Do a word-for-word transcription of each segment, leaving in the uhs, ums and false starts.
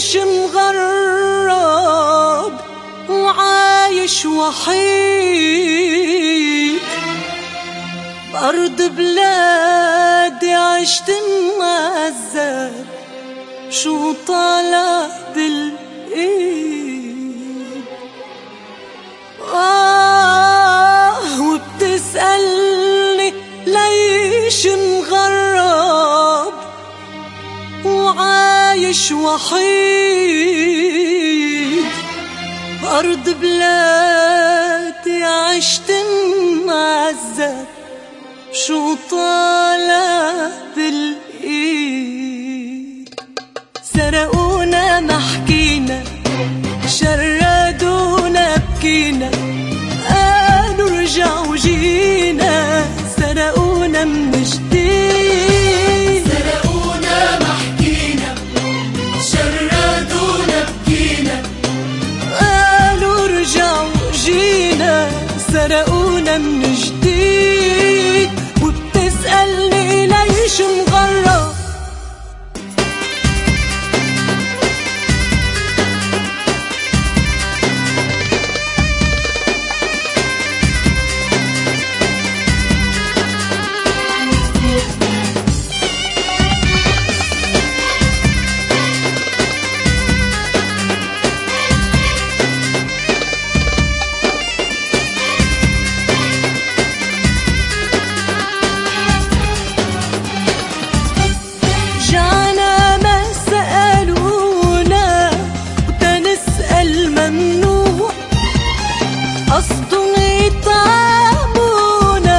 ليش مغرب وعايش وحيد بأرض بلادي عشت معذب شو طالع بالإيد. آه وبتسألني ليش مغرب وعايش وحيد بأرض بلادي عشت معذب شو طالع بالإيد. سرقونا ما حكينا شردونا بكينا قالوا رجعوا جينا سرقونا من جديد. سرقونا ما حكينا شردونا بكينا قالوا رجعوا جينا سرقونا من جديد. وبتسألني ليش مغرب قصدهم يطعمونا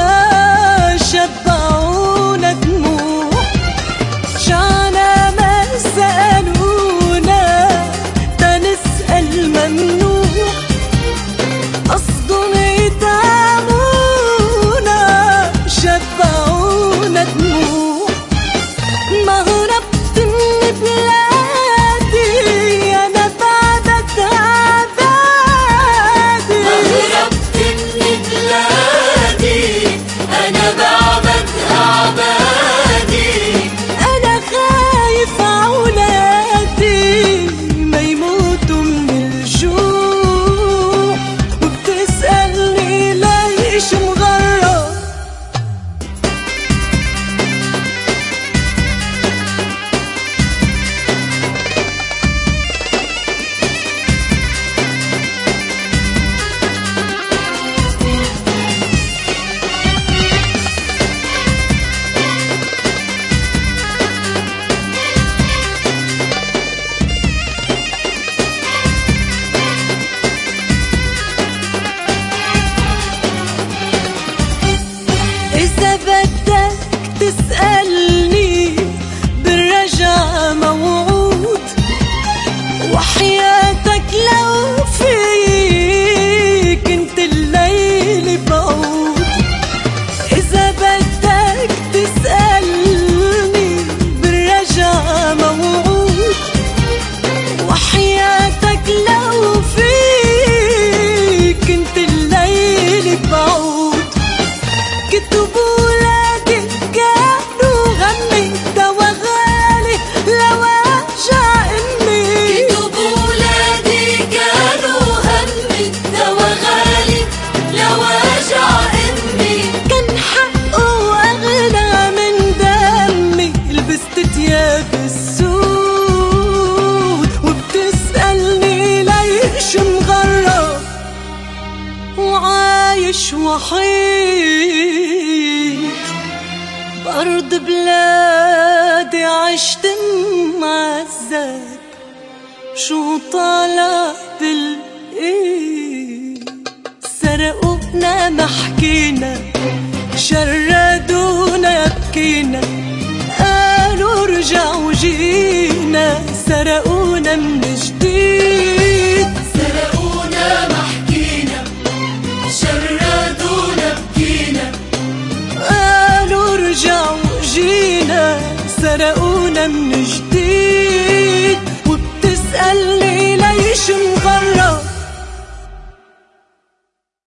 شبعونا دموع. جانا ما سألونا تنسأل ممنوع. قصدهم يطعمونا شبعونا دموع. ما هربت من بلادي أنا بعدك تسألني بالرجا موعود. وحياتك لو فيك انت الليل بعود. إذا بدك تسألني بالرجا موعود. وحياتك لو فيك انت الليل بعود. كتبوا وعايش وحيد بأرض بلادي عشت معذب شو طالع بالإيد. سرقونا ما حكينا شردونا بكينا قالوا رجعوا جينا سرقونا من جديد. سرقونا ما حكينا شردونا بكينا قالوا رجعوا جينا سرقونا من جديد. وبتسألني ليش مغرب